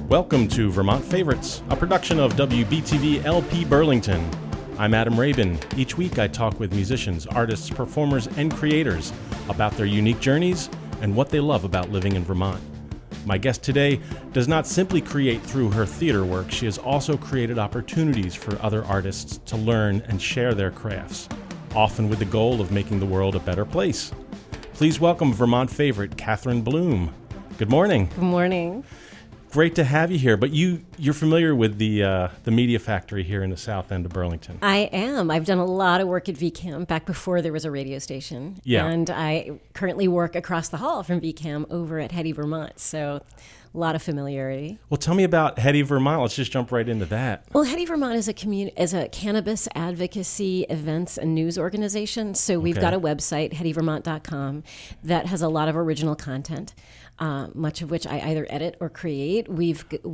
Welcome to Vermont Favorites, a production of WBTV LP Burlington. I'm Adam Rabin. Each week I talk with musicians, artists, performers, and creators about their unique journeys and what they love about living in Vermont. My guest today does not simply create through her theater work, she has also created opportunities for other artists to learn and share their crafts, often with the goal of making the world a better place. Please welcome Vermont favorite Catherine Bloom. Good morning. Good morning. Great to have you here, but you're familiar with the Media Factory here in the south end of Burlington. I am. I've done a lot of work at VCAM back before there was a radio station. Yeah. And I currently work across the hall from VCAM over at Hetty Vermont, so a lot of familiarity. Well, tell me about Hetty Vermont. Let's just jump right into that. Well, Hetty Vermont is a cannabis advocacy events and news organization. So we've got a website, hettyvermont.com, that has a lot of original content. Much of which I either edit or create. We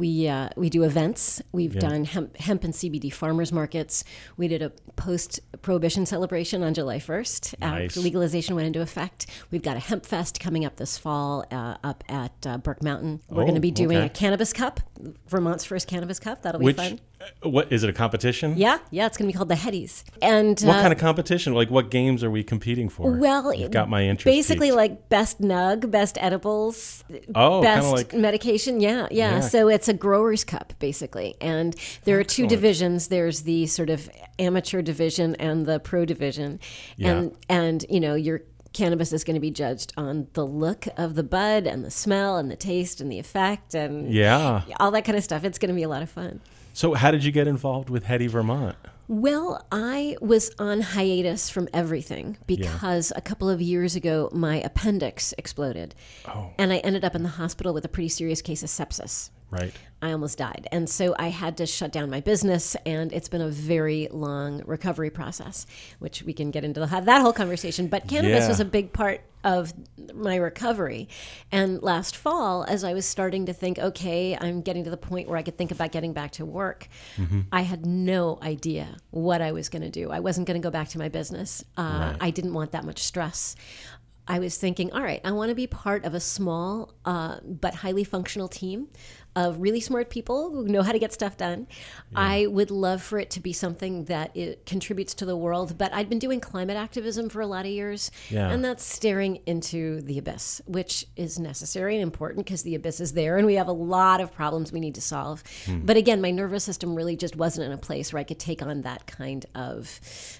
do events. We've done hemp and CBD farmers markets. We did a post-prohibition celebration on July 1st. Nice. Legalization went into effect. We've got a hemp fest coming up this fall up at Burke Mountain. We're going to be doing a cannabis cup, Vermont's first cannabis cup. That'll be fun. What is it, a competition? Yeah, it's going to be called the Hetties. And what kind of competition? Like, what games are we competing for? Well, you've got my interest. Basically, peaked. like best nug, best edibles, best like medication. Yeah. So it's a growers cup, basically. And there are two divisions. There's the sort of amateur division and the pro division. Yeah. And your cannabis is going to be judged on the look of the bud and the smell and the taste and the effect and all that kind of stuff. It's going to be a lot of fun. So how did you get involved with Hetty Vermont? Well, I was on hiatus from everything because a couple of years ago, my appendix exploded. Oh. And I ended up in the hospital with a pretty serious case of sepsis. Right. I almost died. And so I had to shut down my business, and it's been a very long recovery process, which we can get into that whole conversation. But cannabis was a big part of my recovery. And last fall, as I was starting to think, okay, I'm getting to the point where I could think about getting back to work, I had no idea what I was going to do. I wasn't going to go back to my business. I didn't want that much stress. I was thinking, all right, I want to be part of a small but highly functional team of really smart people who know how to get stuff done. Yeah. I would love for it to be something that it contributes to the world, but I'd been doing climate activism for a lot of years, and that's staring into the abyss, which is necessary and important because the abyss is there, and we have a lot of problems we need to solve. But again, my nervous system really just wasn't in a place where I could take on that kind of,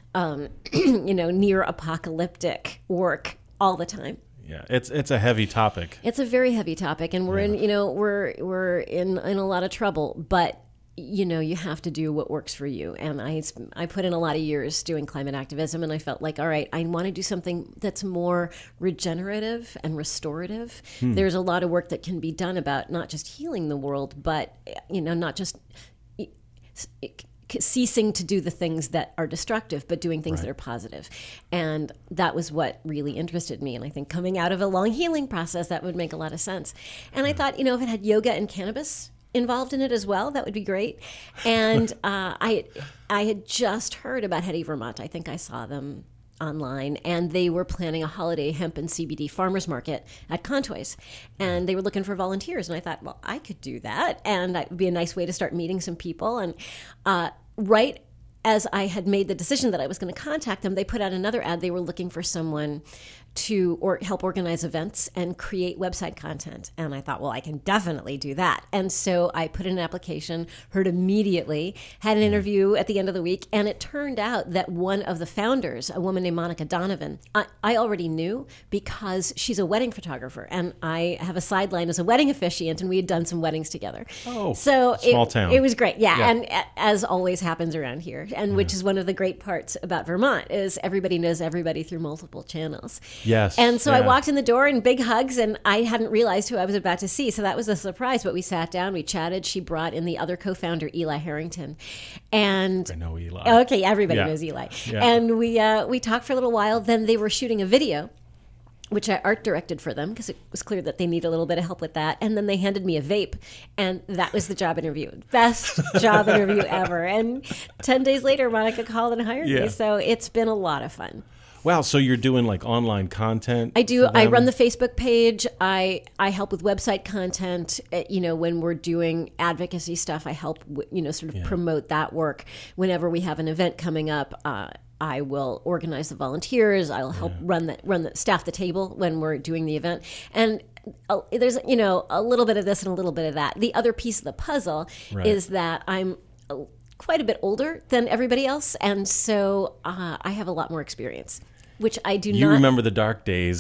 near apocalyptic work all the time. Yeah, it's a heavy topic. It's a very heavy topic, and we're in a lot of trouble. But you have to do what works for you. And I put in a lot of years doing climate activism, and I felt like, all right, I want to do something that's more regenerative and restorative. There's a lot of work that can be done about not just healing the world, but not just ceasing to do the things that are destructive, but doing things that are positive. And that was what really interested me. And I think coming out of a long healing process, that would make a lot of sense. And I thought, if it had yoga and cannabis involved in it as well, that would be great. And I had just heard about Hetty Vermont. I think I saw them online, and they were planning a holiday hemp and CBD farmers market at Contoys, and they were looking for volunteers. And I thought, well, I could do that, and that would be a nice way to start meeting some people. And right as I had made the decision that I was going to contact them, they put out another ad. They were looking for someone to help organize events and create website content. And I thought, well, I can definitely do that. And so I put in an application, heard immediately, had an interview at the end of the week, and it turned out that one of the founders, a woman named Monica Donovan, I already knew because she's a wedding photographer, and I have a sideline as a wedding officiant, and we had done some weddings together. Oh, so small town. It was great, and as always happens around here, and which is one of the great parts about Vermont, is everybody knows everybody through multiple channels. Yes. And so I walked in the door and big hugs, and I hadn't realized who I was about to see. So that was a surprise. But we sat down, we chatted. She brought in the other co-founder, Eli Harrington. And I know Eli. Okay, everybody knows Eli. Yeah. And we talked for a little while. Then they were shooting a video. which I art directed for them because it was clear that they need a little bit of help with that. And then they handed me a vape, and that was the job interview. Best job interview ever. And 10 days later, Monica called and hired me. So it's been a lot of fun. Wow, so you're doing like online content? I do. I run the Facebook page. I help with website content. When we're doing advocacy stuff, I help, sort of promote that work. Whenever we have an event coming up, I will organize the volunteers. I'll help run the staff the table when we're doing the event. And there's a little bit of this and a little bit of that. The other piece of the puzzle is that I'm quite a bit older than everybody else, and so I have a lot more experience. Which I do not. You remember the dark days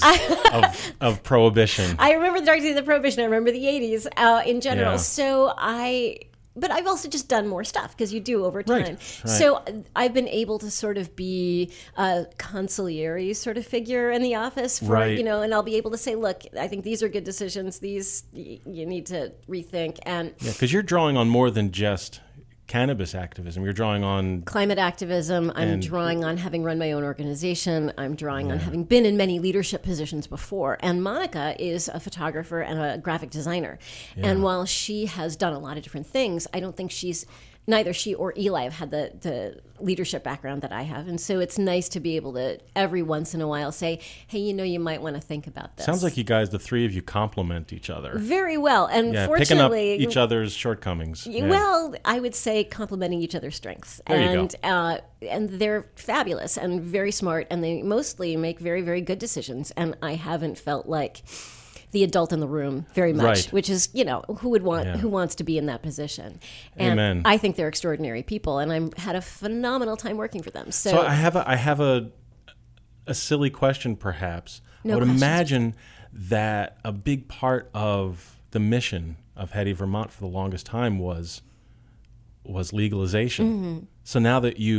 of Prohibition. I remember the dark days of Prohibition. I remember the 80s in general. Yeah. So but I've also just done more stuff because you do over time. Right. So I've been able to sort of be a consigliere sort of figure in the office for, and I'll be able to say, look, I think these are good decisions. These you need to rethink. And because you're drawing on more than just cannabis activism. You're drawing on climate activism. I'm drawing on having run my own organization. I'm drawing on having been in many leadership positions before. And Monica is a photographer and a graphic designer. Yeah. And while she has done a lot of different things, I don't think neither she or Eli have had the leadership background that I have. And so it's nice to be able to every once in a while say, hey, you might want to think about this. Sounds like you guys, the three of you, complement each other. Very well. And picking fortunately, up each other's shortcomings. Well, I would say complementing each other's strengths. There you go. And they're fabulous and very smart, and they mostly make very, very good decisions. And I haven't felt like the adult in the room very much, which is, who wants to be in that position. And Amen. I think they're extraordinary people, and I had a phenomenal time working for them. So I have a silly question, perhaps. No I would questions. imagine that a big part of the mission of Heady Vermont for the longest time was legalization. Mm-hmm. So now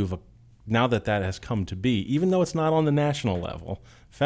that that has come to be, even though it's not on the national level,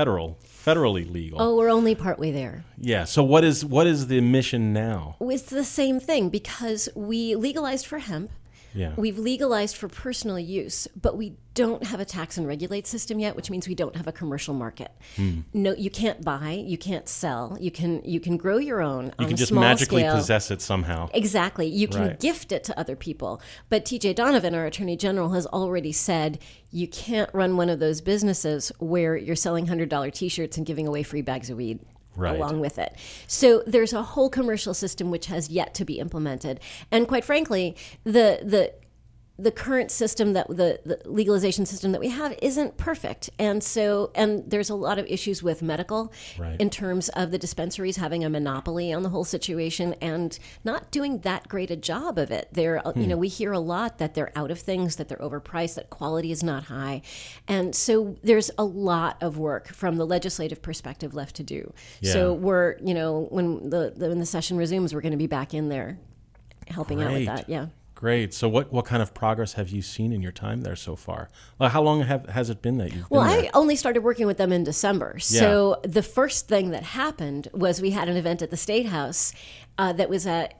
federally legal. Oh, we're only partway there. Yeah. So what is the mission now? It's the same thing because we legalized for hemp. Yeah. We've legalized for personal use, but we don't have a tax and regulate system yet, which means we don't have a commercial market. No, you can't buy, you can't sell. You can grow your own on a small scale. You can just magically possess it somehow. Exactly. You can gift it to other people. But TJ Donovan, our Attorney General, has already said you can't run one of those businesses where you're selling $100 T-shirts and giving away free bags of weed. Along with it. So there's a whole commercial system which has yet to be implemented. And quite frankly, the current system, the legalization system that we have isn't perfect. And there's a lot of issues with medical in terms of the dispensaries having a monopoly on the whole situation and not doing that great a job of it. We hear a lot that they're out of things, that they're overpriced, that quality is not high. And so there's a lot of work from the legislative perspective left to do. Yeah. So we're, when the session resumes, we're going to be back in there helping out with that. Yeah. Great. So what kind of progress have you seen in your time there so far? Well, how long has it been that you've been there? I only started working with them in December. So the first thing that happened was we had an event at the State House that was a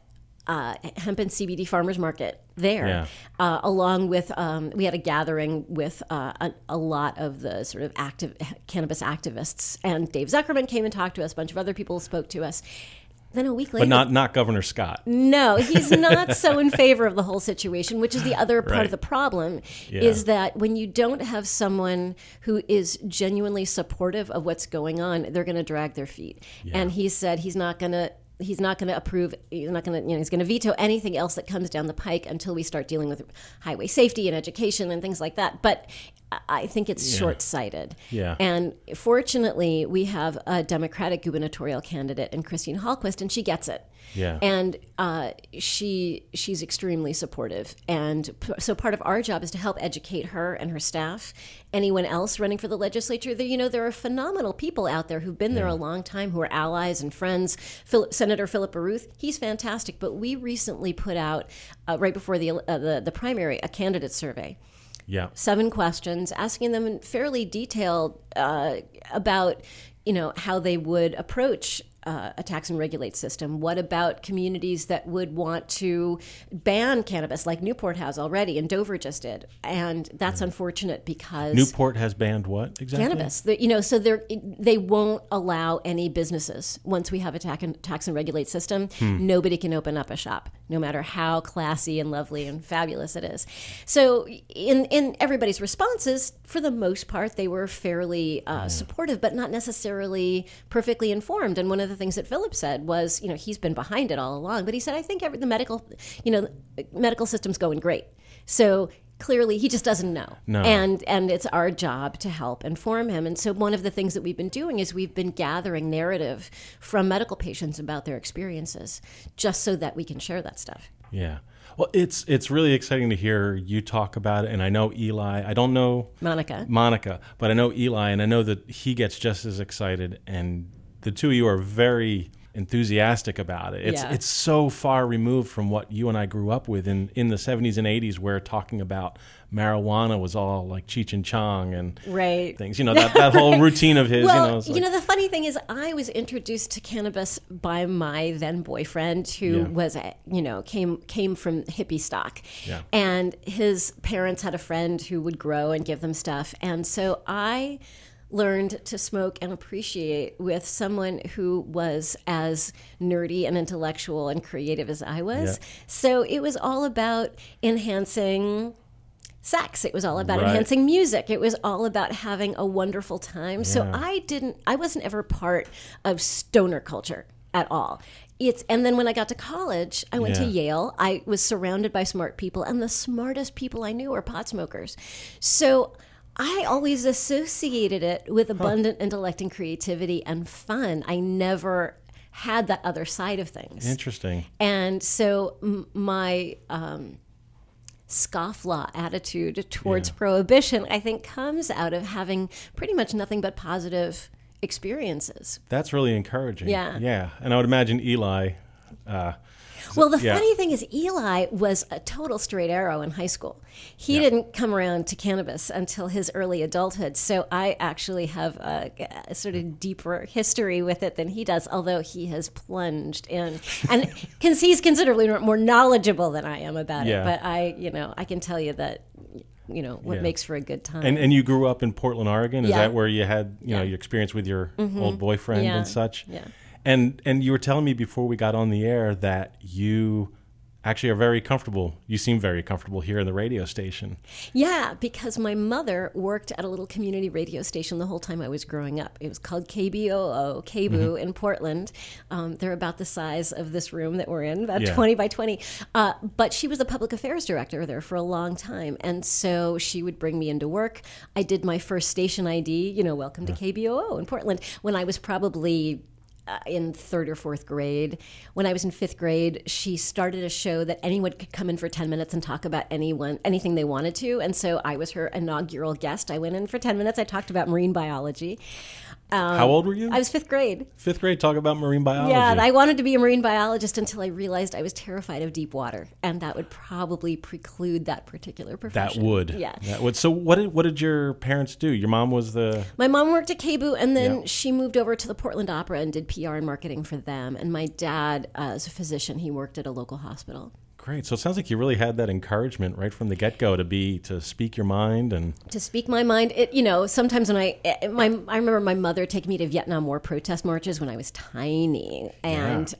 hemp and CBD farmers market there, along with we had a gathering with a lot of the sort of active cannabis activists. And Dave Zuckerman came and talked to us. A bunch of other people spoke to us. Then a week later... But not Governor Scott. No, he's not so in favor of the whole situation, which is the other part of the problem, is that when you don't have someone who is genuinely supportive of what's going on, they're going to drag their feet. Yeah. And he said he's not going to approve, he's going to veto anything else that comes down the pike until we start dealing with highway safety and education and things like that. But I think it's short-sighted. Yeah. And fortunately, we have a Democratic gubernatorial candidate in Christine Hallquist, and she gets it. Yeah. And she's extremely supportive. And so part of our job is to help educate her and her staff. Anyone else running for the legislature, there are phenomenal people out there who've been there a long time, who are allies and friends. Senator Philip Baruth, he's fantastic. But we recently put out, right before the primary, a candidate survey. Yeah. 7 questions, asking them in fairly detailed about, how they would approach a tax and regulate system? What about communities that would want to ban cannabis, like Newport has already, and Dover just did? And that's unfortunate because Newport has banned what exactly? Cannabis. So they won't allow any businesses once we have a tax and regulate system. Nobody can open up a shop, no matter how classy and lovely and fabulous it is. So in everybody's responses, for the most part, they were fairly supportive, but not necessarily perfectly informed. And one of the things that Philip said was, he's been behind it all along, but he said, I think the medical system's going great. So clearly he just doesn't know. No. And it's our job to help inform him. And so one of the things that we've been doing is we've been gathering narrative from medical patients about their experiences, just so that we can share that stuff. Yeah. Well, it's really exciting to hear you talk about it. And I know Eli, I don't know Monica, but I know Eli, and I know that he gets just as excited. And the two of you are very enthusiastic about it. It's so far removed from what you and I grew up with in the 70s and 80s, where talking about marijuana was all like Cheech and Chong and things. That whole routine of his. Well, the funny thing is, I was introduced to cannabis by my then boyfriend, who was came from hippie stock, and his parents had a friend who would grow and give them stuff, and so I learned to smoke and appreciate with someone who was as nerdy and intellectual and creative as I was. Yeah. So it was all about enhancing sex. It was all about enhancing music. It was all about having a wonderful time. Yeah. So I wasn't ever part of stoner culture at all. And then when I got to college, I went to Yale. I was surrounded by smart people, and the smartest people I knew were pot smokers. So I always associated it with abundant intellect and creativity and fun. I never had that other side of things. Interesting. And so my scofflaw attitude towards prohibition, I think, comes out of having pretty much nothing but positive experiences. That's really encouraging. Yeah. Yeah. And I would imagine Eli... Well, the funny thing is, Eli was a total straight arrow in high school. He didn't come around to cannabis until his early adulthood. So I actually have a sort of deeper history with it than he does, although he has plunged in. And he's considerably more knowledgeable than I am about it. But I can tell you that what makes for a good time. And you grew up in Portland, Oregon? Is that where you had your experience with your old boyfriend and such? Yeah. And you were telling me before we got on the air that you actually are very comfortable. You seem very comfortable here in the radio station. Yeah, because my mother worked at a little community radio station the whole time I was growing up. It was called KBOO, KBOO in Portland. They're about the size of this room that we're in, about 20 by 20. But she was the public affairs director there for a long time. And so she would bring me into work. I did my first station ID, welcome to KBOO in Portland, when I was probably in third or fourth grade. When I was in fifth grade, she started a show that anyone could come in for 10 minutes and talk about anything they wanted to. And so I was her inaugural guest. I went in for 10 minutes. I talked about marine biology. How old were you? I was fifth grade. Fifth grade, talk about marine biology. Yeah, I wanted to be a marine biologist until I realized I was terrified of deep water, and that would probably preclude that particular profession. That would. Yeah. That would. So what did your parents do? Your mom was My mom worked at KBOO, and then she moved over to the Portland Opera and did PR and marketing for them. And my dad, as a physician, he worked at a local hospital. Great. So it sounds like you really had that encouragement right from the get-go to speak your mind and to speak my mind. Sometimes when I remember my mother taking me to Vietnam War protest marches when I was tiny, and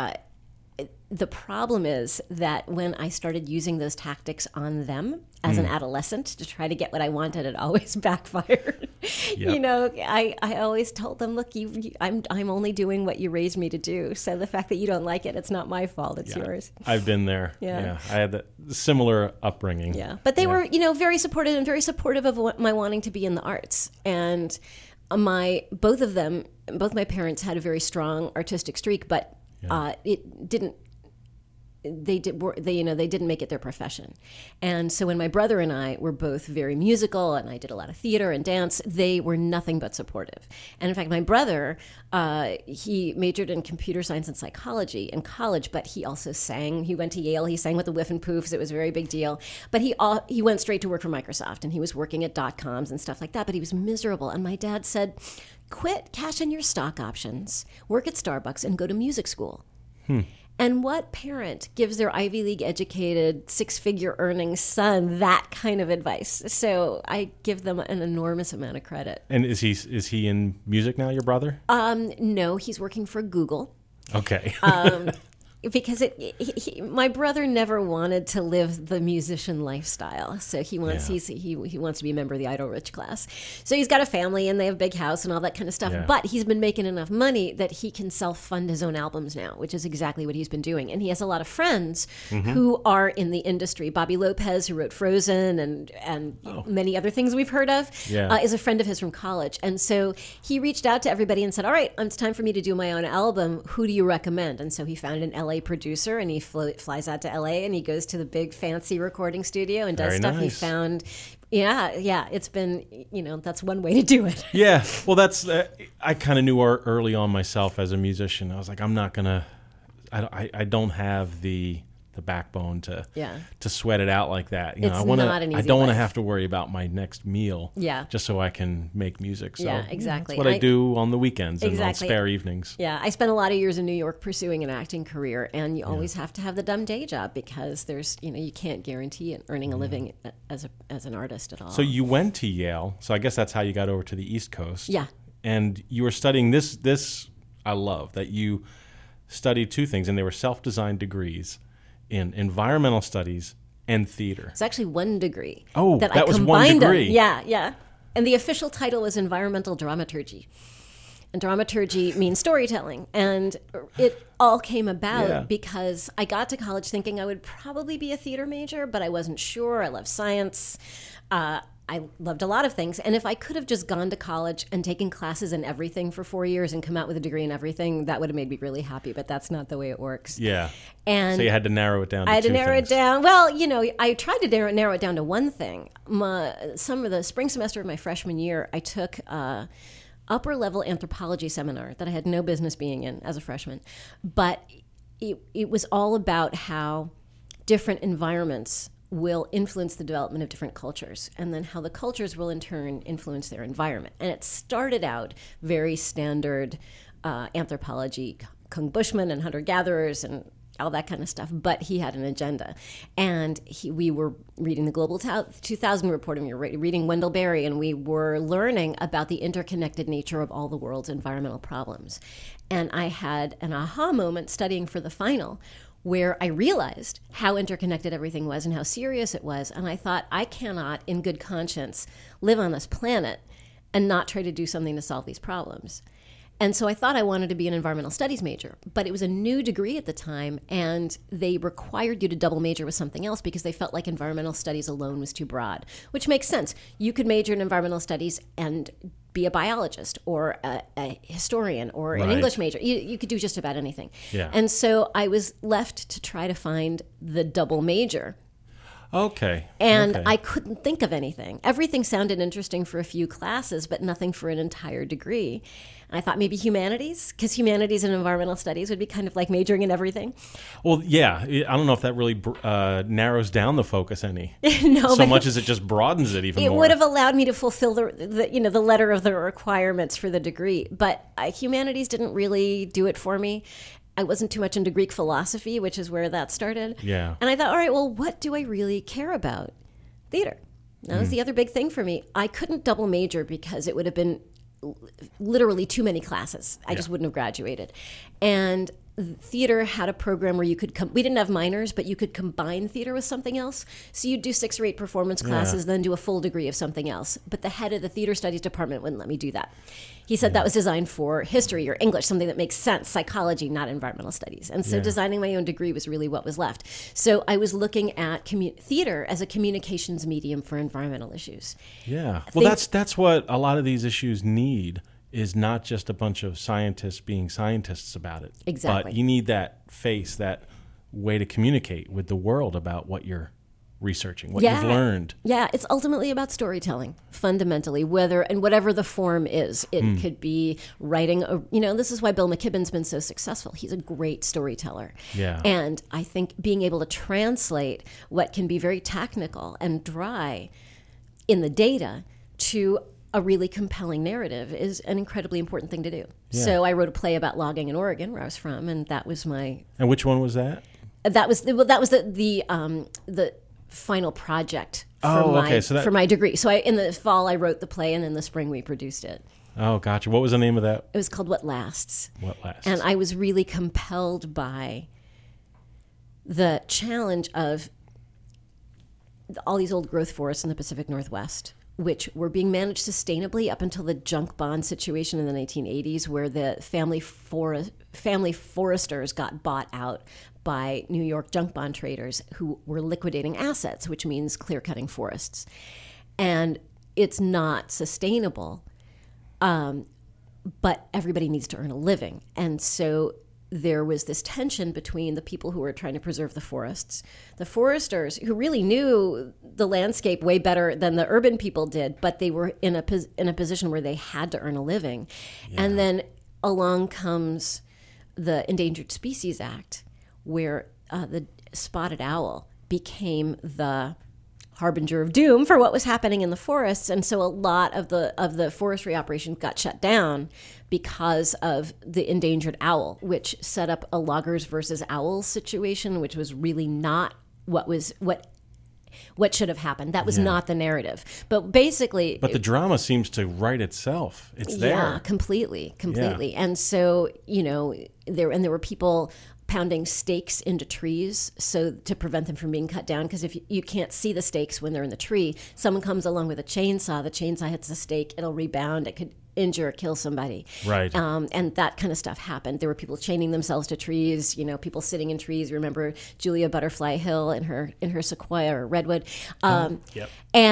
the problem is that when I started using those tactics on them as an adolescent to try to get what I wanted, it always backfired. Yep. I always told them, look, I'm only doing what you raised me to do. So the fact that you don't like it, it's not my fault. It's yours. I've been there. Yeah. I had that similar upbringing. Yeah. But they were, very supportive and very supportive of my wanting to be in the arts. And both my parents had a very strong artistic streak, but it they didn't make it their profession. And so when my brother and I were both very musical, and I did a lot of theater and dance, they were nothing but supportive. And in fact, my brother, he majored in computer science and psychology in college, but he also sang. He went to Yale. He sang with the Whiffenpoofs. It was a very big deal. But he went straight to work for Microsoft, and he was working at .coms and stuff like that. But he was miserable. And my dad said, "Quit, cash in your stock options, work at Starbucks, and go to music school." And what parent gives their Ivy League educated, 6-figure earning son that kind of advice? So I give them an enormous amount of credit. And is he in music now, your brother? No, he's working for Google. Okay. Because my brother never wanted to live the musician lifestyle, so he wants he wants to be a member of the idle rich class. So he's got a family and they have a big house and all that kind of stuff. Yeah. But he's been making enough money that he can self-fund his own albums now, which is exactly what he's been doing. And he has a lot of friends who are in the industry. Bobby Lopez, who wrote Frozen and many other things we've heard of, is a friend of his from college. And so he reached out to everybody and said, "All right, it's time for me to do my own album. Who do you recommend?" And so he found an LA producer, and he flies out to LA, and he goes to the big fancy recording studio and does Very stuff nice. he found. It's been, that's one way to do it. Yeah. Well, that's I kind of knew early on myself as a musician. I was like, I'm not gonna. I don't have the backbone to sweat it out like that. It's not an easy I don't want to life. have to worry about my next meal. Yeah. Just so I can make music. So Yeah, exactly. That's what I do on the weekends and on Exactly. spare evenings. Yeah, I spent a lot of years in New York pursuing an acting career, and you always have to have the dumb day job because there's, you can't guarantee earning a living as an artist at all. So you went to Yale. So I guess that's how you got over to the East Coast. Yeah. And you were studying this I love that you studied two things, and they were self-designed degrees in environmental studies and theater. It's actually one degree. Oh, that that I was one combined them. degree. Yeah. And the official title was environmental dramaturgy. And dramaturgy means storytelling. And it all came about because I got to college thinking I would probably be a theater major, but I wasn't sure. I love science. I loved a lot of things. And if I could have just gone to college and taken classes in everything for 4 years and come out with a degree in everything, that would have made me really happy. But that's not the way it works. Yeah. And so you had to narrow it down to I had to two narrow things. it down. Well, I tried to narrow it down to one thing. The spring semester of my freshman year, I took upper level anthropology seminar that I had no business being in as a freshman. But it was all about how different environments will influence the development of different cultures, and then how the cultures will in turn influence their environment. And it started out very standard anthropology, Kung Bushman and hunter-gatherers and all that kind of stuff, but he had an agenda. And we were reading the Global 2000 report, and we were reading Wendell Berry, and we were learning about the interconnected nature of all the world's environmental problems. And I had an aha moment studying for the final, where I realized how interconnected everything was and how serious it was. And I thought, I cannot, in good conscience, live on this planet and not try to do something to solve these problems. And so I thought I wanted to be an environmental studies major, but it was a new degree at the time, and they required you to double major with something else because they felt like environmental studies alone was too broad, which makes sense. You could major in environmental studies and be a biologist or a historian or an English major. You could do just about anything. Yeah. And so I was left to try to find the double major. Okay. And okay. I couldn't think of anything. Everything sounded interesting for a few classes, but nothing for an entire degree. And I thought maybe humanities, because humanities and environmental studies would be kind of like majoring in everything. Well, yeah. I don't know if that really narrows down the focus any. No, so but much as it just broadens it even it more. would have allowed me to fulfill the letter of the requirements for the degree. But humanities didn't really do it for me. I wasn't too much into Greek philosophy, which is where that started. Yeah. And I thought, all right, well, what do I really care about? Theater. That was the other big thing for me. I couldn't double major because it would have been literally too many classes. I just wouldn't have graduated. And theater had a program where you could we didn't have minors, but you could combine theater with something else. So you'd do 6 or 8 performance classes, then do a full degree of something else. But the head of the theater studies department wouldn't let me do that. He said that was designed for history or English, something that makes sense, psychology, not environmental studies. And so designing my own degree was really what was left. So I was looking at theater as a communications medium for environmental issues. Yeah. Well, that's what a lot of these issues need, is not just a bunch of scientists being scientists about it. Exactly. But you need that face, that way to communicate with the world about what you're researching, what you've learned. Yeah, it's ultimately about storytelling, fundamentally, whatever the form is. It could be writing, this is why Bill McKibben's been so successful. He's a great storyteller. Yeah. And I think being able to translate what can be very technical and dry in the data to a really compelling narrative is an incredibly important thing to do. Yeah. So I wrote a play about logging in Oregon, where I was from, and that was my... And which one was that? That was the final project for my degree. So in the fall I wrote the play, and in the spring we produced it. Oh, gotcha. What was the name of that? It was called What Lasts. What Lasts. And I was really compelled by the challenge of all these old growth forests in the Pacific Northwest, which were being managed sustainably up until the junk bond situation in the 1980s, where the family foresters got bought out by New York junk bond traders who were liquidating assets, which means clear-cutting forests. And it's not sustainable, but everybody needs to earn a living. And so there was this tension between the people who were trying to preserve the forests, the foresters who really knew the landscape way better than the urban people did, but they were in a position where they had to earn a living. Yeah. And then along comes the Endangered Species Act, where the spotted owl became the harbinger of doom for what was happening in the forests. And so a lot of the forestry operations got shut down because of the endangered owl, which set up a loggers versus owls situation, which was really not what should have happened. That was not the narrative. But basically... But the drama seems to write itself. It's there. Yeah, completely. Yeah. And so, there were people pounding stakes into trees so to prevent them from being cut down, because if you can't see the stakes when they're in the tree, someone comes along with a chainsaw, the chainsaw hits the stake, it'll rebound, it could injure or kill somebody. Right. And that kind of stuff happened. There were people chaining themselves to trees, people sitting in trees. Remember Julia Butterfly Hill in her sequoia or redwood. Yep.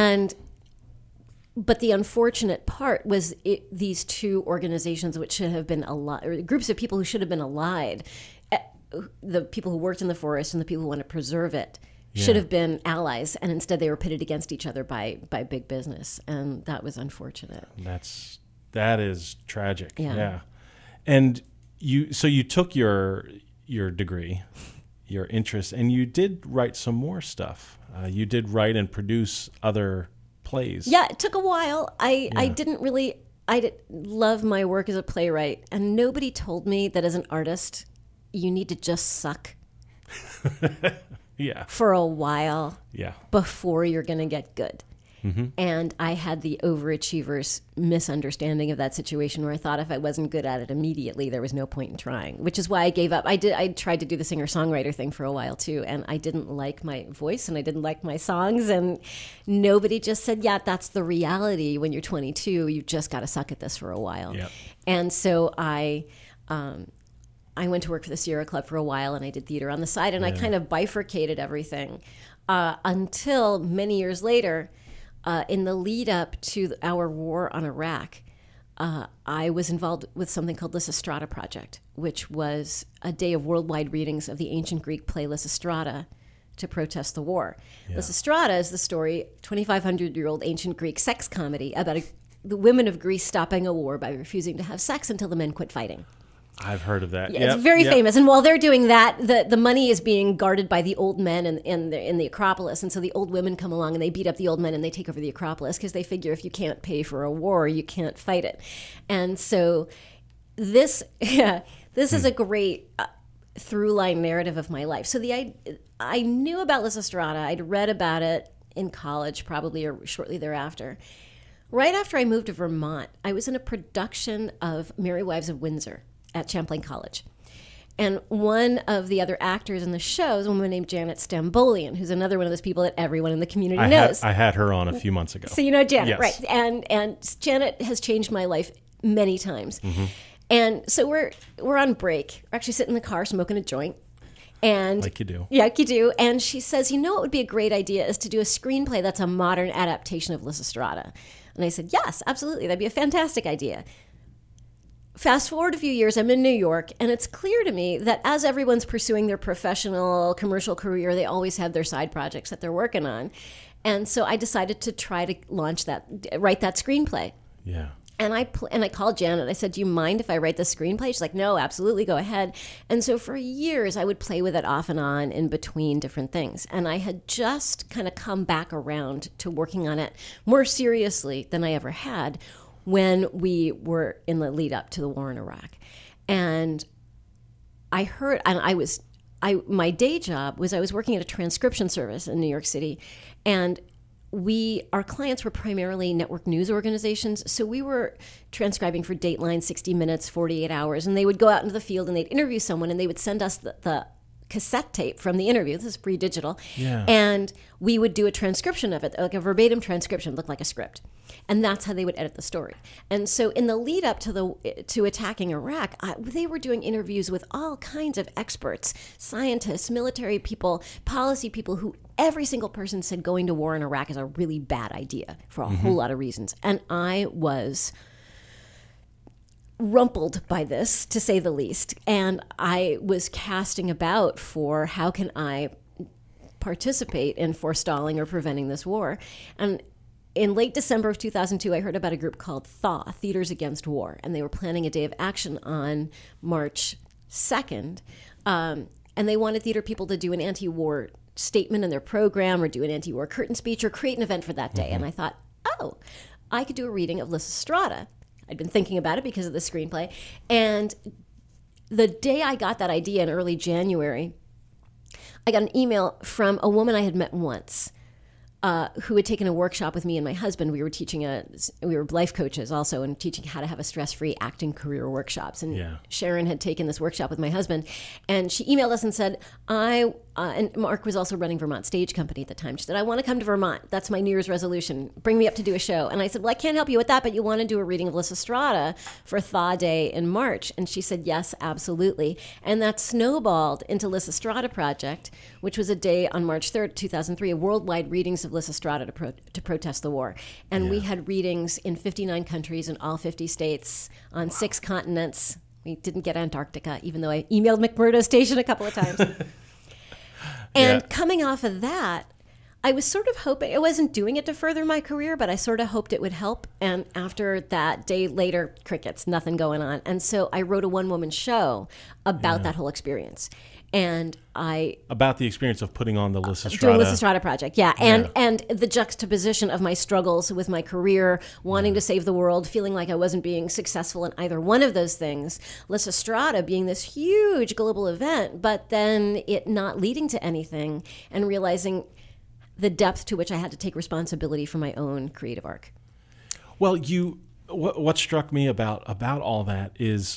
But the unfortunate part was these two organizations, which should have been allied, or groups of people who should have been allied, the people who worked in the forest and the people who want to preserve it, should have been allies, and instead they were pitted against each other by big business, and that was unfortunate. That is tragic. Yeah. And you took your degree, your interest, and you did write some more stuff. You did write and produce other plays. Yeah, it took a while. I didn't love my work as a playwright, and nobody told me that as an artist you need to just suck for a while before you're going to get good. Mm-hmm. And I had the overachiever's misunderstanding of that situation, where I thought if I wasn't good at it immediately, there was no point in trying, which is why I gave up. I tried to do the singer-songwriter thing for a while too, and I didn't like my voice and I didn't like my songs, and nobody just said, yeah, that's the reality. When you're 22, you've just got to suck at this for a while. Yep. And so I went to work for the Sierra Club for a while, and I did theater on the side, and I kind of bifurcated everything until many years later, in the lead up to our war on Iraq, I was involved with something called Lysistrata Project, which was a day of worldwide readings of the ancient Greek play Lysistrata to protest the war. Yeah. Lysistrata is the story, 2,500-year-old ancient Greek sex comedy about the women of Greece stopping a war by refusing to have sex until the men quit fighting. I've heard of that. Yeah, it's very famous. And while they're doing that, the money is being guarded by the old men in the Acropolis. And so the old women come along and they beat up the old men and they take over the Acropolis, because they figure if you can't pay for a war, you can't fight it. And so this is a great through line narrative of my life. So I knew about Lysistrata. I'd read about it in college, probably or shortly thereafter. Right after I moved to Vermont, I was in a production of Merry Wives of Windsor at Champlain College. And one of the other actors in the show is a woman named Janet Stambolian, who's another one of those people that everyone in the community knows. I had her on a few months ago. So you know Janet, yes. Right. And Janet has changed my life many times. Mm-hmm. And so we're on break. We're actually sitting in the car smoking a joint. And like you do. Yeah, like you do. And she says, what would be a great idea is to do a screenplay that's a modern adaptation of Lysistrata. And I said, yes, absolutely. That'd be a fantastic idea. fast forward a few years, I'm in New York, and it's clear to me that as everyone's pursuing their professional commercial career, they always have their side projects that they're working on. And so I decided to try to write that screenplay. Yeah. And I called Janet. I said, "Do you mind if I write the screenplay?" She's like, "No, absolutely, go ahead." And so for years, I would play with it off and on in between different things. And I had just kind of come back around to working on it more seriously than I ever had when we were in the lead up to the war in Iraq. And I heard, and my day job was I was working at a transcription service in New York City, and our clients were primarily network news organizations, so we were transcribing for Dateline, 60 Minutes, 48 Hours, and they would go out into the field and they'd interview someone and they would send us the cassette tape from the interview. This is pre-digital. Yeah. And we would do a transcription of it, like a verbatim transcription, looked like a script. And that's how they would edit the story. And so in the lead up to attacking Iraq, they were doing interviews with all kinds of experts, scientists, military people, policy people, who every single person said going to war in Iraq is a really bad idea for a whole lot of reasons. And I was rumpled by this, to say the least. And I was casting about for how can I participate in forestalling or preventing this war. And in late December of 2002, I heard about a group called THAW, Theaters Against War, and they were planning a day of action on March 2nd. And they wanted theater people to do an anti-war statement in their program or do an anti-war curtain speech or create an event for that day. And I thought, oh, I could do a reading of Lysistrata. I'd been thinking about it because of the screenplay. And the day I got that idea in early January, I got an email from a woman I had met once who had taken a workshop with me and my husband. We were life coaches also and teaching how to have a stress-free acting career workshops. And Sharon had taken this workshop with my husband. And she emailed us and said, and Mark was also running Vermont Stage Company at the time. She said, "I want to come to Vermont. That's my New Year's resolution. Bring me up to do a show." And I said, "Well, I can't help you with that, but you want to do a reading of Lysistrata for Thaw Day in March." And she said, "Yes, absolutely." And that snowballed into Lysistrata Project, which was a day on March 3rd, 2003, a worldwide readings of Lysistrata to protest the war. And we had readings in 59 countries in all 50 states on 6 continents. We didn't get Antarctica, even though I emailed McMurdo Station a couple of times. And coming off of that, I was sort of hoping, I wasn't doing it to further my career, but I sort of hoped it would help. And after that, day later, crickets, nothing going on. And so I wrote a one-woman show about that whole experience. And about the experience of putting on the Lysistrata. Doing Lysistrata Project, and the juxtaposition of my struggles with my career, wanting to save the world, feeling like I wasn't being successful in either one of those things. Lysistrata being this huge global event, but then it not leading to anything, and realizing the depth to which I had to take responsibility for my own creative arc. Well, what struck me about all that is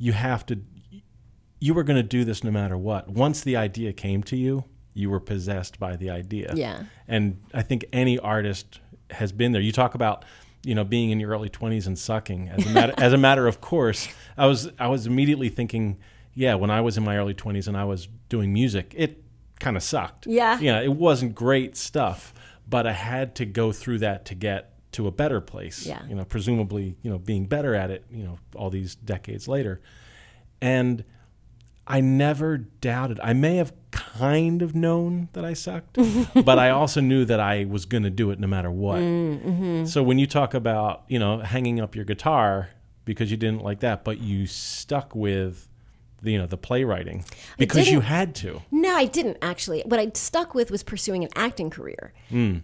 you were going to do this no matter what. Once the idea came to you, you were possessed by the idea. Yeah. And I think any artist has been there. You talk about, being in your early 20s and sucking. As a matter of course, I was immediately thinking, when I was in my early 20s and I was doing music, it kind of sucked. Yeah. It wasn't great stuff, but I had to go through that to get to a better place. Yeah. Presumably, being better at it, all these decades later. And I never doubted. I may have kind of known that I sucked, but I also knew that I was going to do it no matter what. Mm-hmm. So when you talk about, hanging up your guitar because you didn't like that, but you stuck with the playwriting because you had to. No, I didn't actually. What I stuck with was pursuing an acting career.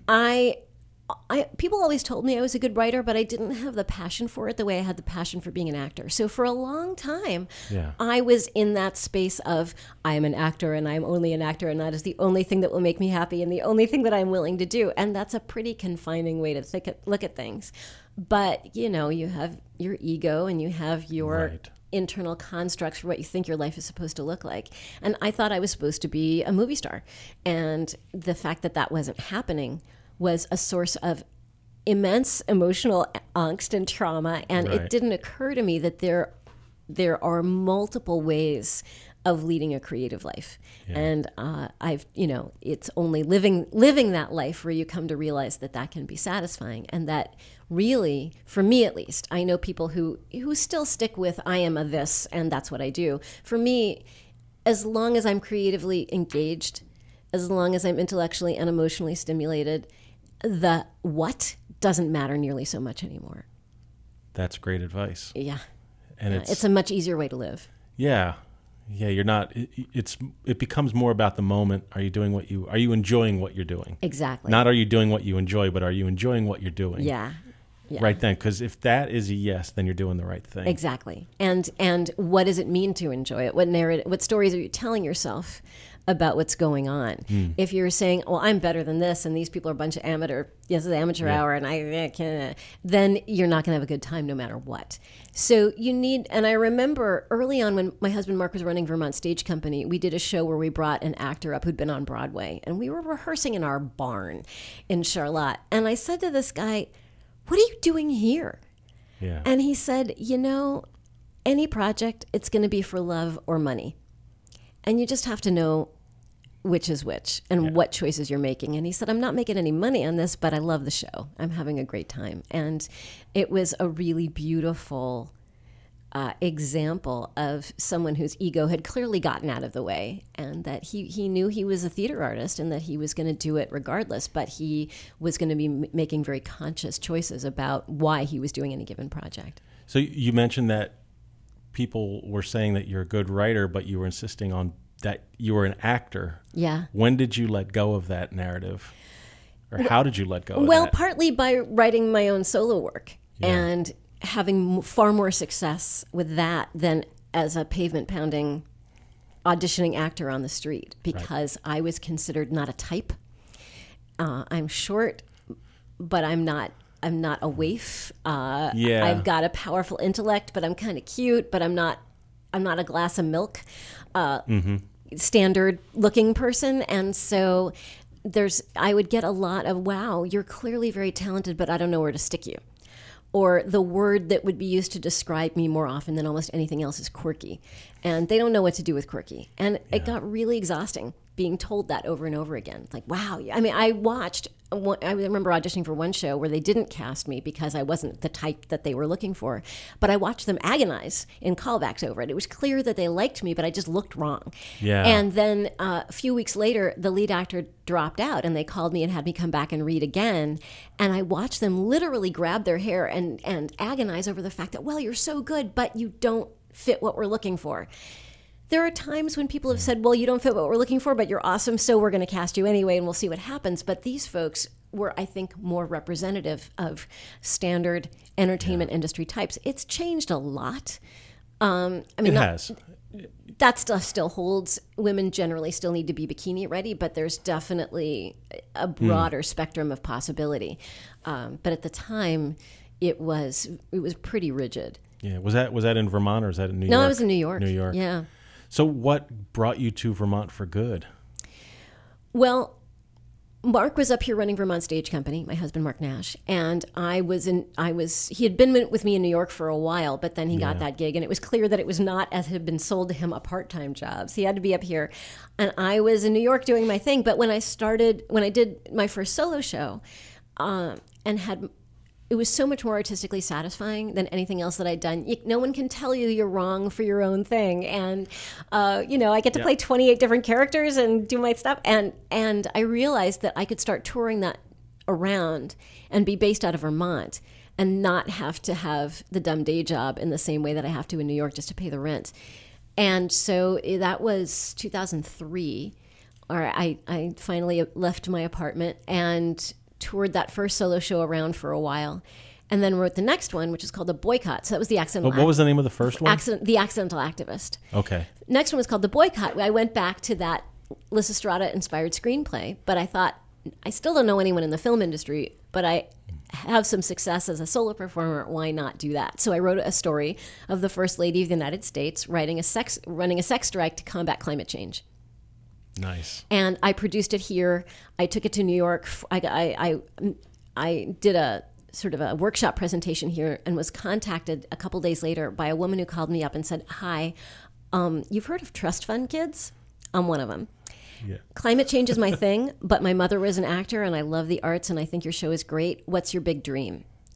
People always told me I was a good writer, but I didn't have the passion for it the way I had the passion for being an actor. So for a long time, I was in that space of I am an actor and I'm only an actor, and that is the only thing that will make me happy and the only thing that I'm willing to do. And that's a pretty confining way to look at things. But, you have your ego and you have your internal constructs for what you think your life is supposed to look like. And I thought I was supposed to be a movie star. And the fact that that wasn't happening was a source of immense emotional angst and trauma. And it didn't occur to me that there are multiple ways of leading a creative life. And it's only living that life where you come to realize that can be satisfying, and that really, for me at least, I know people who still stick with I am a this and that's what I do. For me, as long as I'm creatively engaged, as long as I'm intellectually and emotionally stimulated, the what doesn't matter nearly so much anymore. That's great advice. Yeah. And it's a much easier way to live. Yeah. Yeah, you're not it becomes more about the moment. Are you enjoying what you're doing? Exactly. Not are you doing what you enjoy, but are you enjoying what you're doing? Yeah. Right then, because if that is a yes, then you're doing the right thing. Exactly. And what does it mean to enjoy it? What stories are you telling yourself about what's going on? If you're saying, well, I'm better than this, and these people are a bunch of this is the amateur hour, and I can't, then you're not going to have a good time no matter what. So you need, and I remember early on when my husband Mark was running Vermont Stage Company, we did a show where we brought an actor up who'd been on Broadway, and we were rehearsing in our barn in Charlotte. And I said to this guy, what are you doing here? Yeah. And he said, any project, it's going to be for love or money. And you just have to know which is which and what choices you're making. And he said, I'm not making any money on this, but I love the show. I'm having a great time. And it was a really beautiful example of someone whose ego had clearly gotten out of the way, and that he knew he was a theater artist and that he was going to do it regardless, but he was going to be making very conscious choices about why he was doing any given project. So you mentioned that people were saying that you're a good writer, but you were insisting on that you were an actor. Yeah. When did you let go of that narrative? Or how did you let go of Well, that? partly by writing my own solo work and having far more success with that than as a pavement-pounding auditioning actor on the street, because I was considered not a type. I'm short, but I'm not a waif. I've got a powerful intellect, but I'm kind of cute, but I'm not a glass of milk. Standard looking person. And so I would get a lot of, wow, you're clearly very talented, but I don't know where to stick you. Or the word that would be used to describe me more often than almost anything else is quirky. And they don't know what to do with quirky. And it got really exhausting being told that over and over again. Like, wow. I mean, I remember auditioning for one show where they didn't cast me because I wasn't the type that they were looking for. But I watched them agonize in callbacks over it. It was clear that they liked me, but I just looked wrong. Yeah. And then a few weeks later, the lead actor dropped out, and they called me and had me come back and read again. And I watched them literally grab their hair and agonize over the fact that, well, you're so good, but you don't fit what we're looking for. There are times when people have said, well, you don't fit what we're looking for, but you're awesome, so we're going to cast you anyway, and we'll see what happens. But these folks were, I think, more representative of standard entertainment industry types. It's changed a lot. It has. That stuff still holds. Women generally still need to be bikini ready, but there's definitely a broader spectrum of possibility. But at the time, it was pretty rigid. Yeah. Was that in Vermont or was that in New York? No, I was in New York. New York. Yeah. So what brought you to Vermont for good? Well, Mark was up here running Vermont Stage Company, my husband, Mark Nash, and he had been with me in New York for a while, but then he got that gig, and it was clear that it was not, as had been sold to him, a part-time job. So he had to be up here, and I was in New York doing my thing. But when I did my first solo show, it was so much more artistically satisfying than anything else that I'd done. No one can tell you you're wrong for your own thing. And, I get to play 28 different characters and do my stuff. And I realized that I could start touring that around and be based out of Vermont and not have to have the dumb day job in the same way that I have to in New York just to pay the rent. And so that was 2003. I finally left my apartment and toured that first solo show around for a while, and then wrote the next one, which is called The Boycott. So that was the accidental. What was the name of the first one? The Accidental Activist. Okay. Next one was called The Boycott. I went back to that Lysistrata inspired screenplay, but I thought, I still don't know anyone in the film industry, but I have some success as a solo performer. Why not do that? So I wrote a story of the First Lady of the United States running a sex strike to combat climate change. Nice. And I produced it here. I took it to New York. I did a sort of a workshop presentation here and was contacted a couple days later by a woman who called me up and said, hi, you've heard of trust fund kids? I'm one of them. Yeah. Climate change is my thing, but my mother was an actor and I love the arts and I think your show is great. What's your big dream?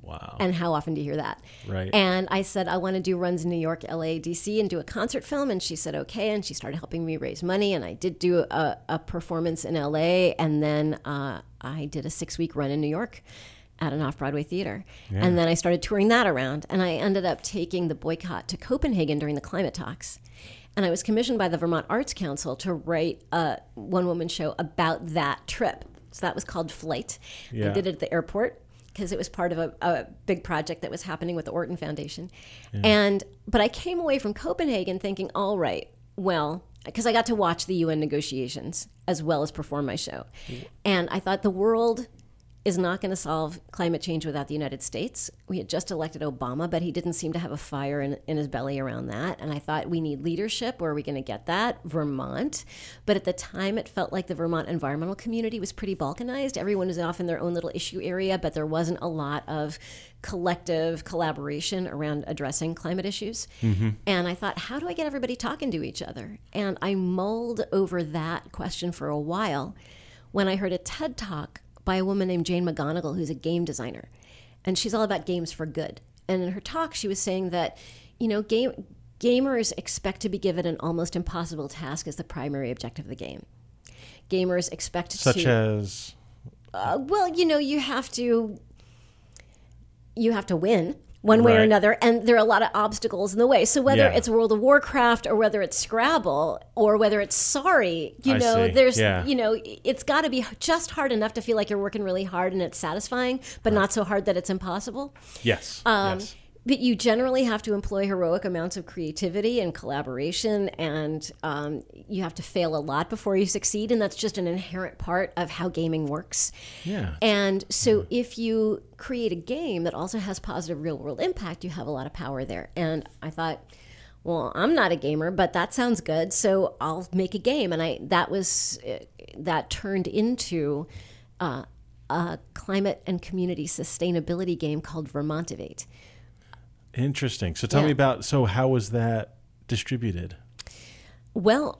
Wow. And how often do you hear that? Right. And I said, I want to do runs in New York, LA, DC, and do a concert film. And she said, okay. And she started helping me raise money. And I did do a performance in LA. And then I did a 6-week run in New York at an off-Broadway theater. Yeah. And then I started touring that around. And I ended up taking the boycott to Copenhagen during the climate talks. And I was commissioned by the Vermont Arts Council to write a one-woman show about that trip. So that was called Flight. Yeah. I did it at the airport, because it was part of a big project that was happening with the Orton Foundation. Yeah. But I came away from Copenhagen thinking, all right, well, because I got to watch the UN negotiations as well as perform my show. Yeah. And I thought the world is not going to solve climate change without the United States. We had just elected Obama, but he didn't seem to have a fire in his belly around that. And I thought, we need leadership. Where are we going to get that? Vermont. But at the time, it felt like the Vermont environmental community was pretty balkanized. Everyone was off in their own little issue area, but there wasn't a lot of collective collaboration around addressing climate issues. Mm-hmm. And I thought, how do I get everybody talking to each other? And I mulled over that question for a while when I heard a TED Talk by a woman named Jane McGonigal, who's a game designer. And she's all about games for good. And in her talk, she was saying that, gamers expect to be given an almost impossible task as the primary objective of the game. Gamers expect Such as? You have to win one way or another, and there are a lot of obstacles in the way. So whether it's World of Warcraft or whether it's Scrabble or whether it's Sorry, it's got to be just hard enough to feel like you're working really hard and it's satisfying, but not so hard that it's impossible. Yes. Yes. But you generally have to employ heroic amounts of creativity and collaboration, and you have to fail a lot before you succeed, and that's just an inherent part of how gaming works. Yeah. And so if you create a game that also has positive real-world impact, you have a lot of power there. And I thought, well, I'm not a gamer, but that sounds good, so I'll make a game. And that turned into a climate and community sustainability game called Vermontivate. Interesting. So tell me about, how was that distributed? Well,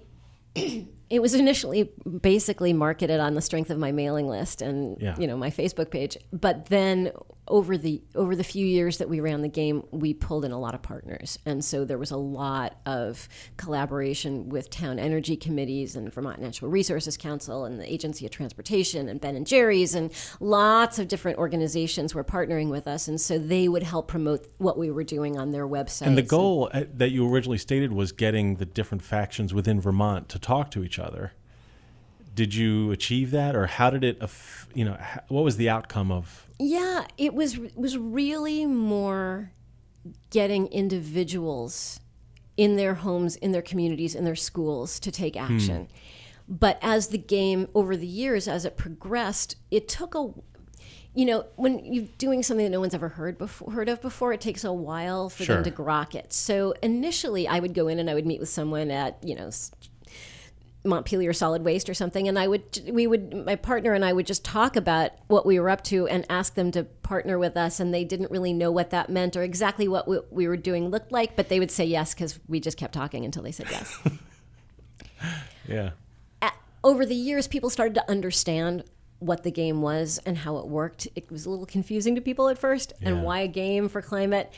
it was initially basically marketed on the strength of my mailing list and my Facebook page. But then over the few years that we ran the game, we pulled in a lot of partners. And so there was a lot of collaboration with town energy committees and Vermont Natural Resources Council and the Agency of Transportation and Ben & Jerry's, and lots of different organizations were partnering with us. And so they would help promote what we were doing on their website. And the goal that you originally stated was getting the different factions within Vermont to talk to each other. Did you achieve that, or how did it, what was the outcome of? Yeah, it was really more getting individuals in their homes, in their communities, in their schools to take action. But as the game, over the years, as it progressed, it took when you're doing something that no one's ever heard of before, it takes a while for them to grok it. So initially, I would go in and I would meet with someone at, Montpelier Solid Waste or something, and my partner and I would just talk about what we were up to and ask them to partner with us, and they didn't really know what that meant or exactly what we were doing looked like, but they would say yes because we just kept talking until they said yes. Yeah. Over the years, people started to understand what the game was and how it worked. It was a little confusing to people at first, and why a game for climate.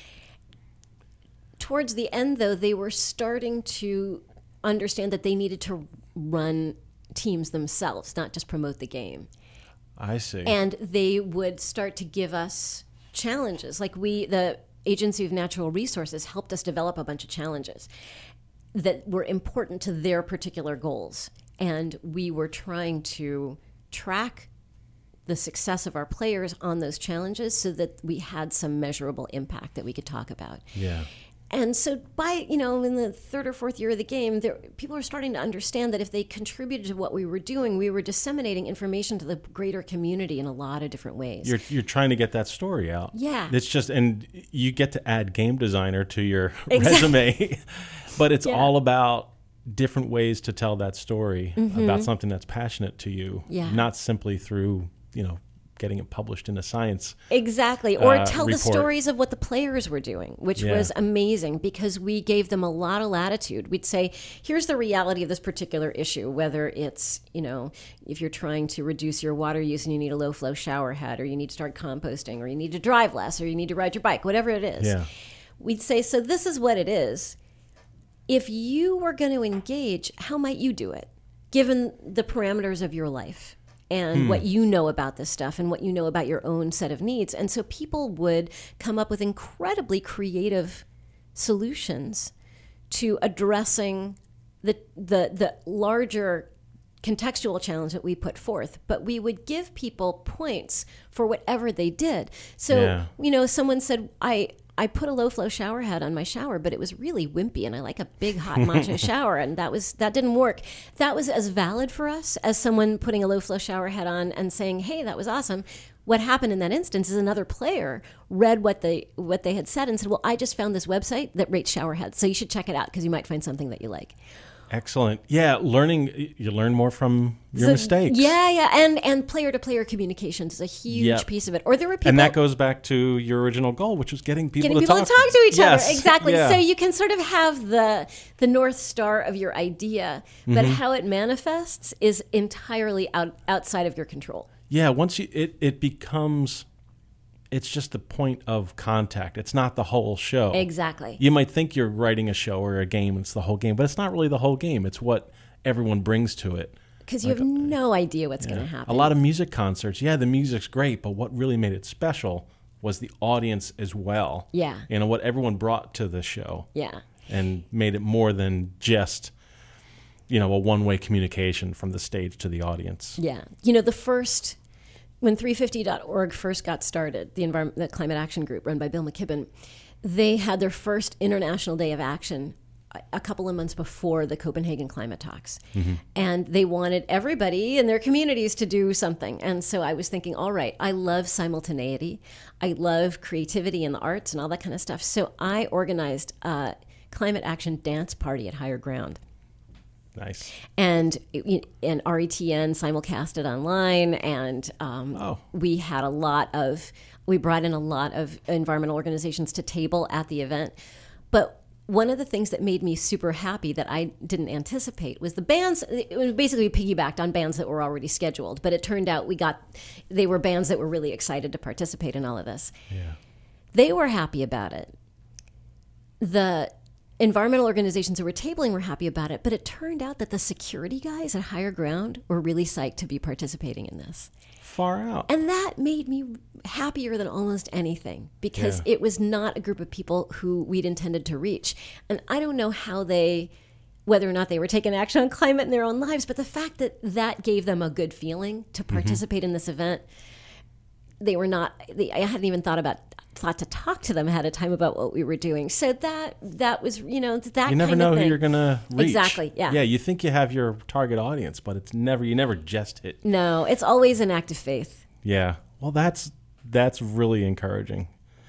Towards the end, though, they were starting to understand that they needed to run teams themselves, not just promote the game. I see. And they would start to give us challenges. Like the Agency of Natural Resources helped us develop a bunch of challenges that were important to their particular goals. And we were trying to track the success of our players on those challenges so that we had some measurable impact that we could talk about. Yeah. And so by, in the third or fourth year of the game, people are starting to understand that if they contributed to what we were doing, we were disseminating information to the greater community in a lot of different ways. You're trying to get that story out. Yeah. It's just, and you get to add game designer to your resume, but it's all about different ways to tell that story about something that's passionate to you, not simply through, getting it published in a science. Exactly. Or tell report. the stories of what the players were doing, which was amazing because we gave them a lot of latitude. We'd say, here's the reality of this particular issue, whether it's, if you're trying to reduce your water use and you need a low flow shower head, or you need to start composting, or you need to drive less, or you need to ride your bike, whatever it is. Yeah. We'd say, so this is what it is. If you were going to engage, how might you do it, given the parameters of your life and what you know about this stuff and what you know about your own set of needs? And so people would come up with incredibly creative solutions to addressing the larger contextual challenge that we put forth, but we would give people points for whatever they did. So, someone said, I put a low flow shower head on my shower, but it was really wimpy and I like a big hot macho shower, and that didn't work. That was as valid for us as someone putting a low flow shower head on and saying, hey, that was awesome. What happened in that instance is another player read what they had said and said, well, I just found this website that rates shower heads, so you should check it out because you might find something that you like. Excellent. Yeah, you learn more from your mistakes. Yeah, and player-to-player communications is a huge piece of it. Or there were people, and that goes back to your original goal, which was getting people to talk to each other. Yes. Exactly. Yeah. So you can sort of have the North Star of your idea, but how it manifests is entirely outside of your control. Yeah, once it becomes, it's just the point of contact. It's not the whole show. Exactly. You might think you're writing a show or a game, and it's the whole game, but it's not really the whole game. It's what everyone brings to it. Because you have no idea what's going to happen. A lot of music concerts, the music's great, but what really made it special was the audience as well. Yeah. What everyone brought to the show. Yeah. And made it more than just, a one-way communication from the stage to the audience. Yeah. When 350.org first got started, the Climate Action Group run by Bill McKibben, they had their first International Day of Action a couple of months before the Copenhagen climate talks. And they wanted everybody in their communities to do something. And so I was thinking, all right, I love simultaneity. I love creativity in the arts and all that kind of stuff. So I organized a climate action dance party at Higher Ground. Nice. And RETN simulcasted online, and we brought in a lot of environmental organizations to table at the event. But one of the things that made me super happy that I didn't anticipate was the bands. It was basically piggybacked on bands that were already scheduled, but it turned out they were bands that were really excited to participate in all of this. Yeah. They were happy about it. The environmental organizations who were tabling were happy about it, but it turned out that the security guys at Higher Ground were really psyched to be participating in this. Far out. And that made me happier than almost anything, because it was not a group of people who we'd intended to reach. And I don't know whether or not they were taking action on climate in their own lives, but the fact that gave them a good feeling to participate in this event. I hadn't even thought to talk to them ahead of time about what we were doing. So that was, that you never kind of know thing. who you're going to reach. Exactly, yeah. Yeah, you think you have your target audience, but you never just hit. No, it's always an act of faith. Yeah. Well, that's really encouraging.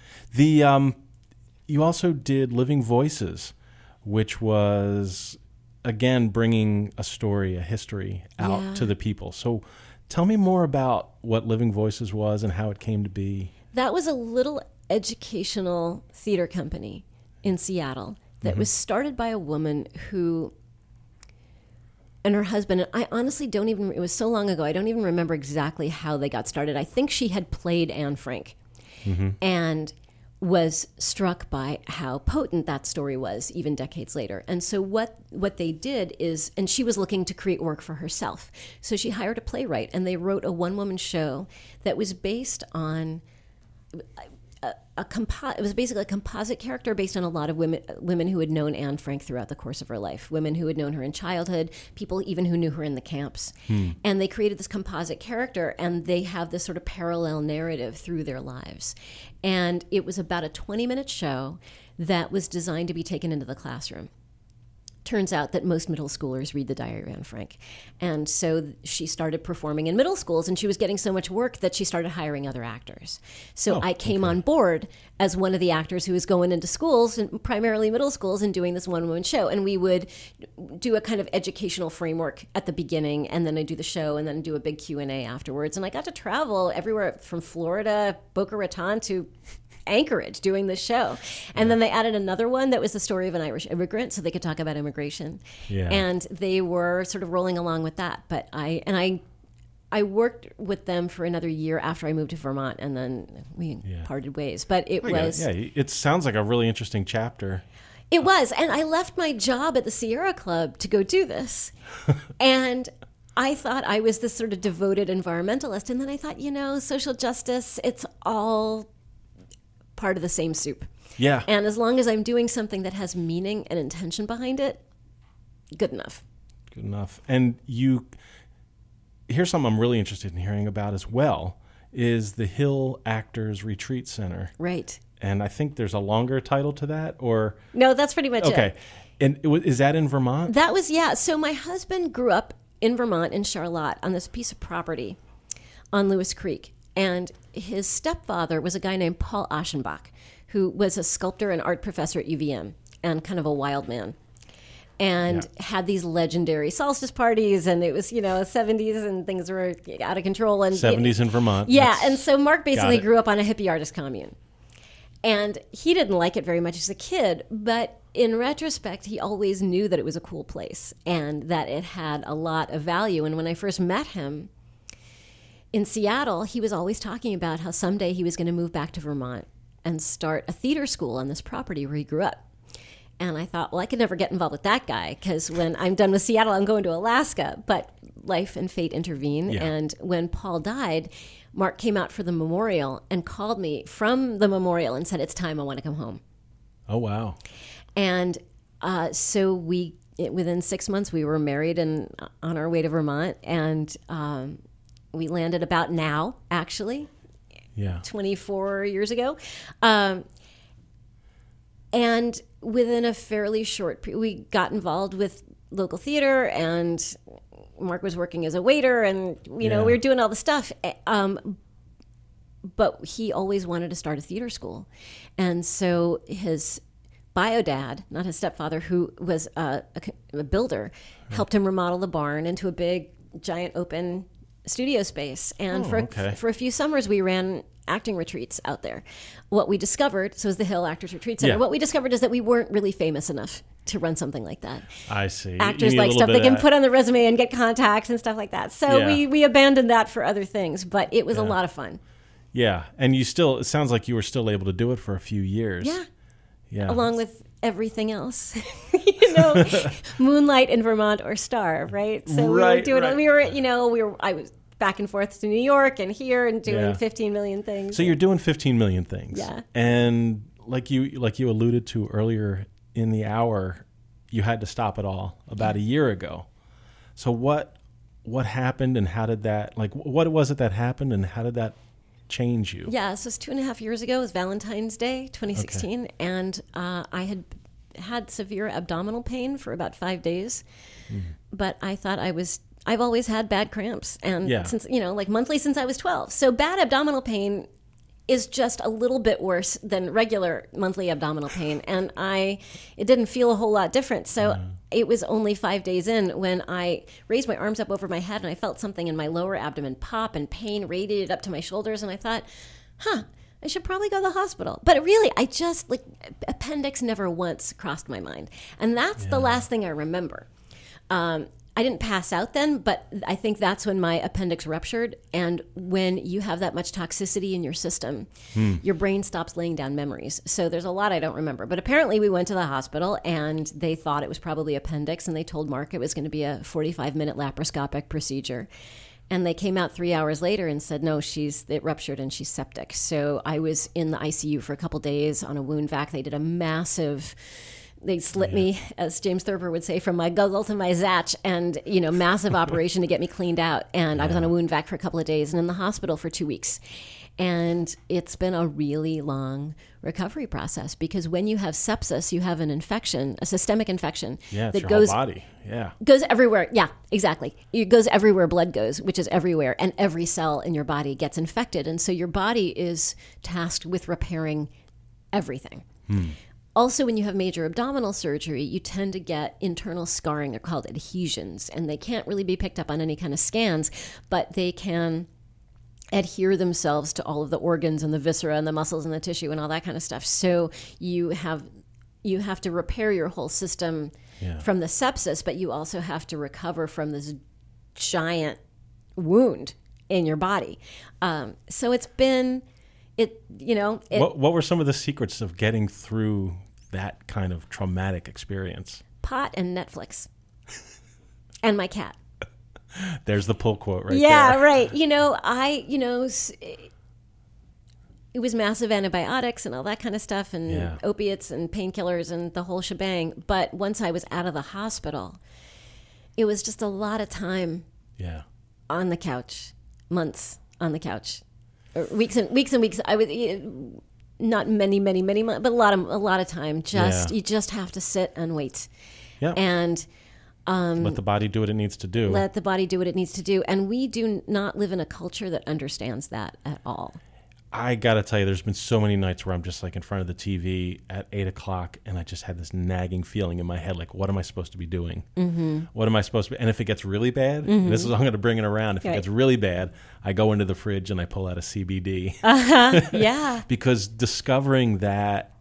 You also did Living Voices, which was, again, bringing a story, a history out to the people. So tell me more about what Living Voices was and how it came to be. That was a little educational theater company in Seattle that was started by a woman who and her husband, and I honestly it was so long ago, I don't even remember exactly how they got started. I think she had played Anne Frank and was struck by how potent that story was even decades later. And so what they did is, and she was looking to create work for herself. So she hired a playwright, and they wrote a one-woman show that was based on it was basically a composite character based on a lot of women who had known Anne Frank throughout the course of her life, women who had known her in childhood, people even who knew her in the camps. And they created this composite character, and they have this sort of parallel narrative through their lives. And it was about a 20-minute show that was designed to be taken into the classroom. turns out that most middle schoolers read the Diary of Anne Frank. And so she started performing in middle schools, and she was getting so much work that she started hiring other actors. So I came on board as one of the actors who was going into schools, and primarily middle schools, and doing this one-woman show. And we would do a kind of educational framework at the beginning, and then I'd do the show, and then do a big Q&A afterwards. And I got to travel everywhere from Florida, Boca Raton, to Anchorage doing this show. And then they added another one that was the story of an Irish immigrant, so they could talk about immigration. Yeah. And they were sort of rolling along with that. But I worked with them for another year after I moved to Vermont, and then we parted ways. But it sounds like a really interesting chapter. It was. And I left my job at the Sierra Club to go do this. And I thought I was this sort of devoted environmentalist. And then I thought, social justice, it's all part of the same soup. Yeah. And as long as I'm doing something that has meaning and intention behind it, good enough. Good enough. And here's something I'm really interested in hearing about as well, is the Hill Actors Retreat Center. Right. And I think there's a longer title to that, or? No, that's pretty much it. Okay. And is that in Vermont? That was, yeah. So my husband grew up in Vermont, in Charlotte, on this piece of property on Lewis Creek. And his stepfather was a guy named Paul Aschenbach, who was a sculptor and art professor at UVM and kind of a wild man, and had these legendary solstice parties. And it was, 70s, and things were out of control. And 70s in Vermont. Yeah. And so Mark basically grew up on a hippie artist commune. And he didn't like it very much as a kid, but in retrospect, he always knew that it was a cool place and that it had a lot of value. And when I first met him in Seattle, he was always talking about how someday he was going to move back to Vermont and start a theater school on this property where he grew up. And I thought, well, I could never get involved with that guy, because when I'm done with Seattle, I'm going to Alaska. But life and fate intervene. Yeah. And when Paul died, Mark came out for the memorial and called me from the memorial and said, it's time, I want to come home. Oh, wow. And so within 6 months, we were married and on our way to Vermont. And we landed about now, actually, 24 years ago. And within a fairly short period, we got involved with local theater, and Mark was working as a waiter, and, we were doing all the stuff. But he always wanted to start a theater school. And so his bio dad, not his stepfather, who was a builder, helped him remodel the barn into a big, giant open studio space. And for a few summers, we ran acting retreats out there. What we discovered, so it was the Hill Actors Retreat Center, what we discovered is that we weren't really famous enough to run something like that. I see. Actors like stuff they can put on the resume and get contacts and stuff like that. So we abandoned that for other things, but it was a lot of fun. Yeah. And it sounds like you were still able to do it for a few years. Yeah. Yeah. Along with everything else, Moonlight in Vermont or Star, right? So we were doing it. I was back and forth to New York and here and doing 15 million things. So you're doing 15 million things. Yeah. And like you alluded to earlier in the hour, you had to stop it all about a year ago. So what happened, and how did that, what was it that happened, and how did that change you? Yeah, so it's 2.5 years ago. It was Valentine's Day, 2016. Okay. And I had severe abdominal pain for about 5 days. But I thought I've always had bad cramps. And since, monthly since I was 12. So bad abdominal pain is just a little bit worse than regular monthly abdominal pain. And it didn't feel a whole lot different. So it was only 5 days in when I raised my arms up over my head and I felt something in my lower abdomen pop, and pain radiated up to my shoulders. And I thought, I should probably go to the hospital. But really, appendix never once crossed my mind. And that's the last thing I remember. I didn't pass out then, but I think that's when my appendix ruptured. And when you have that much toxicity in your system, your brain stops laying down memories. So there's a lot I don't remember. But apparently we went to the hospital and they thought it was probably appendix, and they told Mark it was going to be a 45-minute laparoscopic procedure. And they came out 3 hours later and said, no, it ruptured and she's septic. So I was in the ICU for a couple days on a wound vac. They did a massive... They slit me, as James Thurber would say, from my guzzle to my zatch, and, massive operation to get me cleaned out. And I was on a wound vac for a couple of days and in the hospital for 2 weeks. And it's been a really long recovery process because when you have sepsis, you have an infection, a systemic infection It's that your goes whole body. Yeah. goes everywhere. Yeah, exactly. It goes everywhere blood goes, which is everywhere, and every cell in your body gets infected. And so your body is tasked with repairing everything. Also, when you have major abdominal surgery, you tend to get internal scarring. They're called adhesions, and they can't really be picked up on any kind of scans, but they can adhere themselves to all of the organs and the viscera and the muscles and the tissue and all that kind of stuff. So you have to repair your whole system from the sepsis, but you also have to recover from this giant wound in your body. So it's been, what were some of the secrets of getting through that kind of traumatic experience? pot and Netflix and my cat. There's the pull quote right there. Yeah, right. It was massive antibiotics and all that kind of stuff and opiates and painkillers and the whole shebang. But once I was out of the hospital, it was just a lot of time on the couch, months on the couch, or weeks and weeks. I was not many months, but a lot of time. You just have to sit and wait. Yeah. And let the body do what it needs to do. Let the body do what it needs to do. And we do not live in a culture that understands that at all. I got to tell you, there's been so many nights where I'm just like in front of the TV at 8 o'clock and I just had this nagging feeling in my head, like, what am I supposed to be doing? Mm-hmm. What am I supposed to be? And if it gets really bad, and this is, I'm going to bring it around. If it gets really bad, I go into the fridge and I pull out a CBD. Yeah. Because discovering that,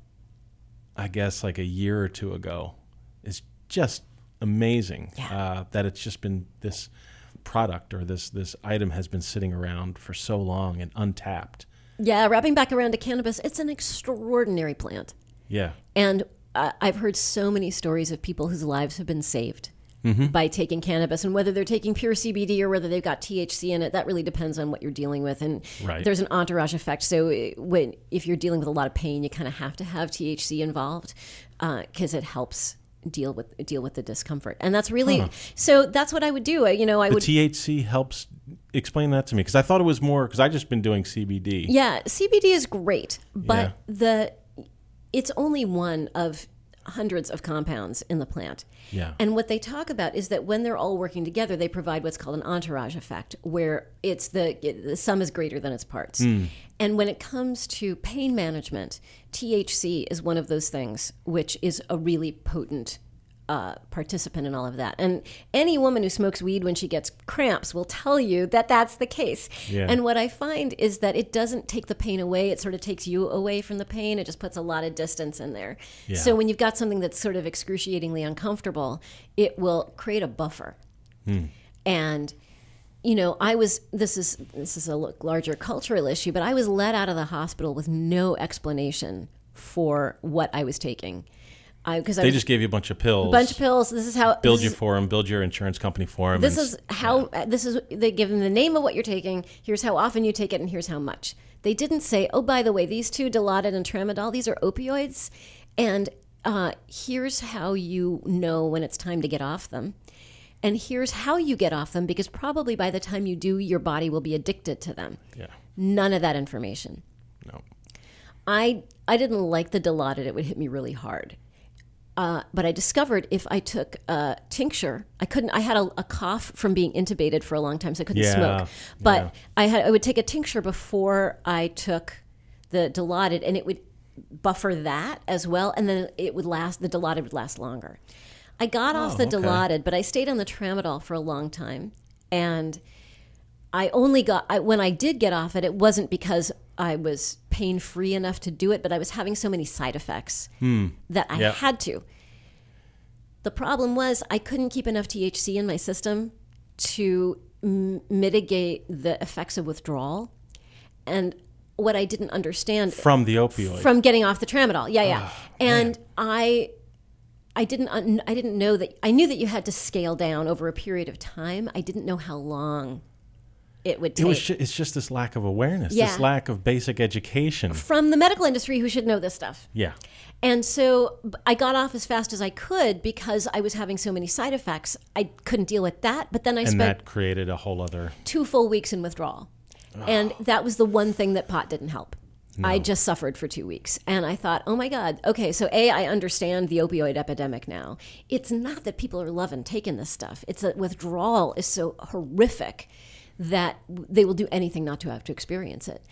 I guess, like a year or two ago is just amazing. That it's just been this product or this item has been sitting around for so long and untapped. Yeah, wrapping back around to cannabis, it's an extraordinary plant. Yeah. And I've heard so many stories of people whose lives have been saved by taking cannabis. And whether they're taking pure CBD or whether they've got THC in it, that really depends on what you're dealing with. And there's an entourage effect. So if you're dealing with a lot of pain, you kind of have to have THC involved because it helps deal with the discomfort. And that's really so that's what I would do. The THC helps. Explain that to me, because I thought it was more, because I've just been doing CBD. Yeah, CBD is great, but it's only one of hundreds of compounds in the plant. Yeah. And what they talk about is that when they're all working together, they provide what's called an entourage effect, where it's the sum is greater than its parts. And when it comes to pain management, THC is one of those things which is a really potent participant in all of that. And any woman who smokes weed when she gets cramps will tell you that that's the case. Yeah. And what I find is that it doesn't take the pain away. It sort of takes you away from the pain. It just puts a lot of distance in there. Yeah. So when you've got something that's sort of excruciatingly uncomfortable, it will create a buffer. And this is a larger cultural issue, but I was let out of the hospital with no explanation for what I was taking. They just gave you a bunch of pills. This is how build your insurance company for them. They give them the name of what you're taking. Here's how often you take it, and here's how much. They didn't say, oh, by the way, these two, Dilaudid and Tramadol, these are opioids, and here's how you know when it's time to get off them. And here's how you get off them, because probably by the time you do, your body will be addicted to them. Yeah. None of that information. No. I didn't like the Dilaudid. It would hit me really hard. But I discovered if I took a tincture, I had a cough from being intubated for a long time, so I couldn't smoke. But I would take a tincture before I took the Dilaudid, and it would buffer that as well, and then the Dilaudid would last longer. I got off the Dilaudid, but I stayed on the Tramadol for a long time, and when I did get off it wasn't because I was pain-free enough to do it, but I was having so many side effects that I had to. The problem was I couldn't keep enough THC in my system to mitigate the effects of withdrawal. And what I didn't understand... From the opioid. From getting off the Tramadol, And man. I didn't know that... I knew that you had to scale down over a period of time. I didn't know how long it would take. It's just this lack of awareness, this lack of basic education. From the medical industry who should know this stuff. Yeah. And so I got off as fast as I could because I was having so many side effects. I couldn't deal with that, but then I spent that created a whole other... 2 full weeks in withdrawal. And that was the one thing that pot didn't help. No. I just suffered for 2 weeks. And I thought, oh my God, okay, so I understand the opioid epidemic now. It's not that people are loving taking this stuff. It's that withdrawal is so horrific that they will do anything not to have to experience it.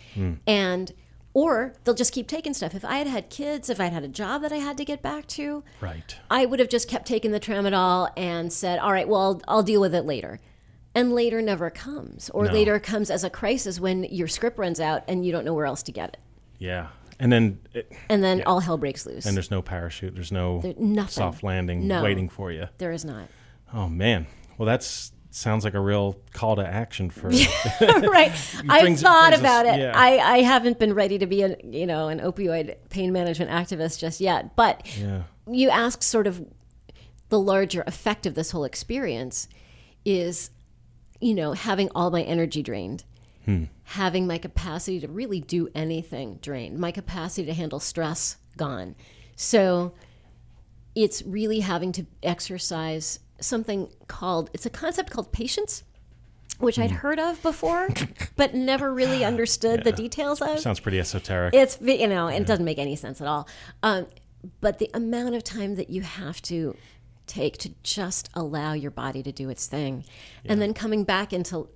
Or they'll just keep taking stuff. If I had had kids, if I'd had a job that I had to get back to, right, I would have just kept taking the tramadol and said, all right, well, I'll deal with it later. And later never comes. Or later comes as a crisis when your script runs out and you don't know where else to get it. Yeah. And then all hell breaks loose. And there's no parachute. There's no soft landing waiting for you. There is not. Oh, man. Well, sounds like a real call to action for right. I've thought about it. Yeah. I haven't been ready to be an opioid pain management activist just yet. But you ask sort of the larger effect of this whole experience is, having all my energy drained, having my capacity to really do anything drained, my capacity to handle stress gone. So it's really having to exercise it's a concept called patience, which I'd heard of before, but never really understood the details of. Sounds pretty esoteric. It doesn't make any sense at all. But the amount of time that you have to take to just allow your body to do its thing, and then coming back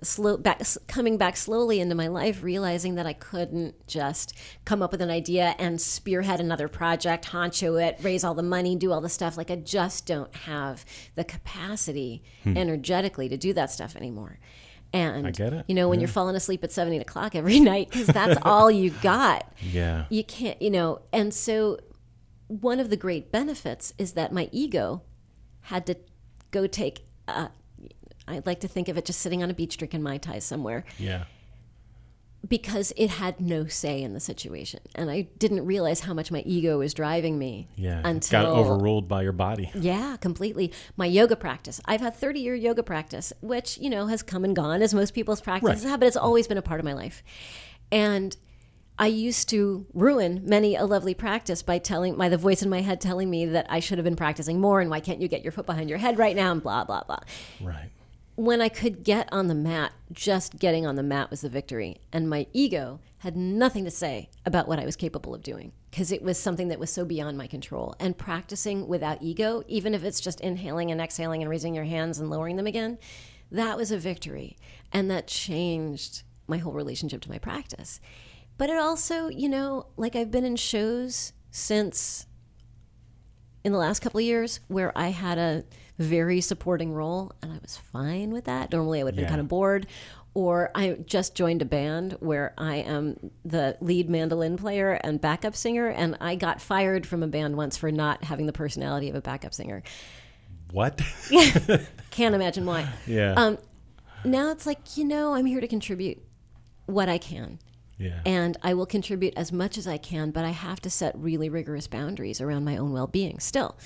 slowly into my life, realizing that I couldn't just come up with an idea and spearhead another project, honcho it, raise all the money, do all the stuff. Like I just don't have the capacity energetically to do that stuff anymore. And I get it. When you're falling asleep at 7, 8 o'clock every night, because that's all you got. Yeah. You can't, and so one of the great benefits is that my ego had to go take, I'd like to think of it just sitting on a beach drinking Mai Tais somewhere. Yeah. Because it had no say in the situation. And I didn't realize how much my ego was driving me. Yeah. Until got overruled by your body. Yeah, completely. My yoga practice. I've had 30-year yoga practice, which, has come and gone as most people's practices have, but it's always been a part of my life. And I used to ruin many a lovely practice by the voice in my head telling me that I should have been practicing more and why can't you get your foot behind your head right now and blah, blah, blah. Right. When I could get on the mat, just getting on the mat was the victory. And my ego had nothing to say about what I was capable of doing because it was something that was so beyond my control. And practicing without ego, even if it's just inhaling and exhaling and raising your hands and lowering them again, that was a victory. And that changed my whole relationship to my practice. But it also, I've been in shows since in the last couple of years where I had a very supporting role and I was fine with that. Normally I would have been kind of bored. Or I just joined a band where I am the lead mandolin player and backup singer, and I got fired from a band once for not having the personality of a backup singer. What? Can't imagine why. Yeah. Now it's like, I'm here to contribute what I can. Yeah. And I will contribute as much as I can, but I have to set really rigorous boundaries around my own well-being still.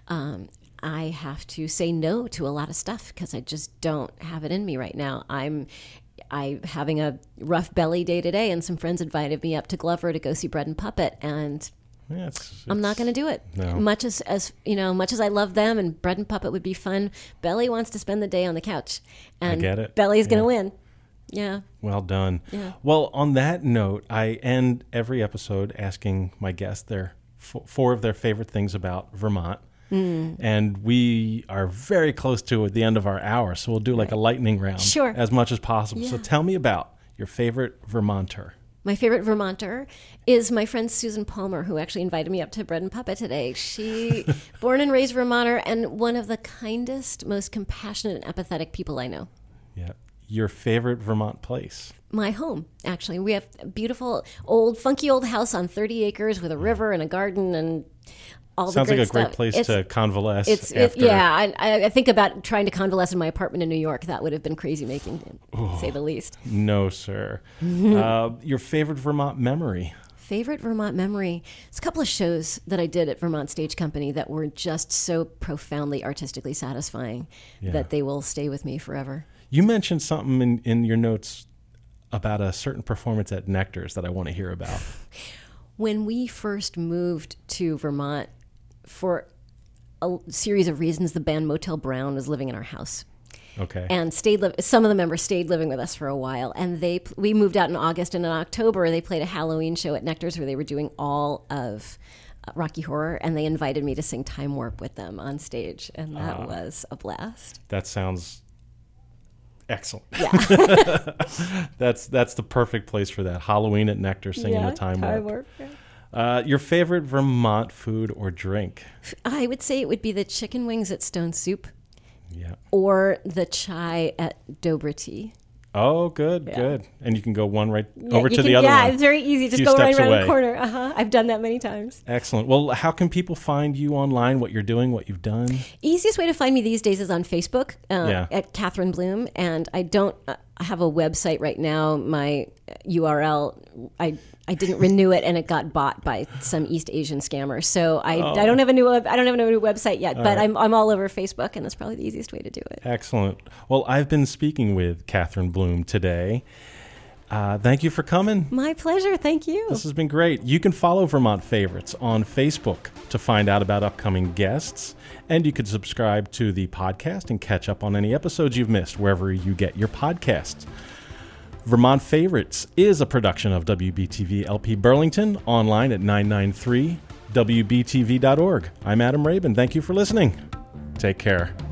I have to say no to a lot of stuff because I just don't have it in me right now. I'm having a rough belly day today, and some friends invited me up to Glover to go see Bread and Puppet, and I'm not going to do it. No. Much as I love them, and Bread and Puppet would be fun, Belly wants to spend the day on the couch, and I get it. Belly's going to win. Yeah. Well done. Yeah. Well, on that note, I end every episode asking my guests their four of their favorite things about Vermont. And we are very close to the end of our hour, so we'll do like a lightning round as much as possible. Yeah. So tell me about your favorite Vermonter. My favorite Vermonter is my friend Susan Palmer, who actually invited me up to Bread and Puppet today. She, born and raised Vermonter, and one of the kindest, most compassionate and empathetic people I know. Yeah. Your favorite Vermont place? My home, actually. We have a beautiful, funky old house on 30 acres with a river and a garden and all Sounds the great like a stuff. great place to convalesce. I think about trying to convalesce in my apartment in New York. That would have been crazy making, to say the least. No, sir. Your favorite Vermont memory? Favorite Vermont memory? It's a couple of shows that I did at Vermont Stage Company that were just so profoundly artistically satisfying that they will stay with me forever. You mentioned something in your notes about a certain performance at Nectar's that I want to hear about. When we first moved to Vermont, for a series of reasons, the band Motel Brown was living in our house. Okay. And some of the members stayed living with us for a while. And we moved out in August, and in October they played a Halloween show at Nectar's where they were doing all of Rocky Horror, and they invited me to sing Time Warp with them on stage, and that was a blast. That sounds excellent. Yeah. That's the perfect place for that. Halloween at Nectar, singing the Time Warp. Your favorite Vermont food or drink? I would say it would be the chicken wings at Stone Soup. Yeah. Or the chai at Dobra Tea. Oh, good. And you can go one over to the other one. Yeah, it's very easy. Just go right around the corner. I've done that many times. Excellent. Well, how can people find you online, what you're doing, what you've done? Easiest way to find me these days is on Facebook at Catherine Bloom. And I don't have a website right now. My URL, I didn't renew it, and it got bought by some East Asian scammer. So I don't have a new website yet, but I'm all over Facebook, and that's probably the easiest way to do it. Excellent. Well, I've been speaking with Catherine Bloom today. Thank you for coming. My pleasure. Thank you. This has been great. You can follow Vermont Favorites on Facebook to find out about upcoming guests, and you can subscribe to the podcast and catch up on any episodes you've missed wherever you get your podcasts. Vermont Favorites is a production of WBTV LP Burlington, online at 993wbtv.org. I'm Adam Rabin. Thank you for listening. Take care.